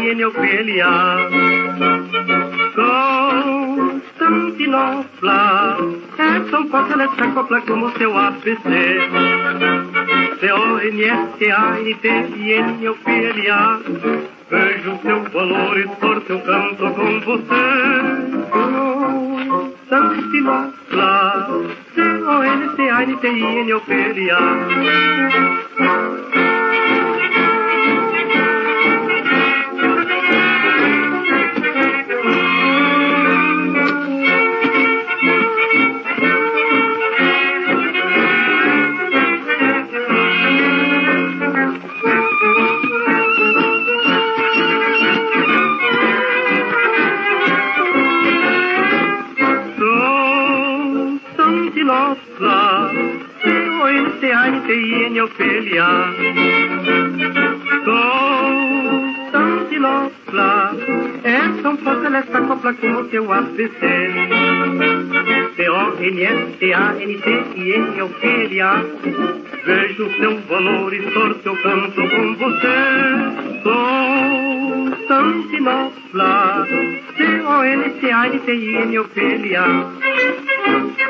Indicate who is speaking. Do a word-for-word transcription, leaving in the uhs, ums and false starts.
Speaker 1: N, Ofélia. Constantinopla, é tão fácil essa copla como seu A B C. C O N S T A N T I N, Ofélia. Vejo seu valor e sorte, eu canto com você. Constantinopla, C O N S T A N T I N, Ofélia. C O N S T A N T I N, Ofélia. Constantinopla, é tão fácil essa copla como seu A B C. C O N S T A N T I N, Ofélia. Vejo seu valor e sorte, eu canto com você. Constantinopla, C O N S T A N T I N, Ofélia.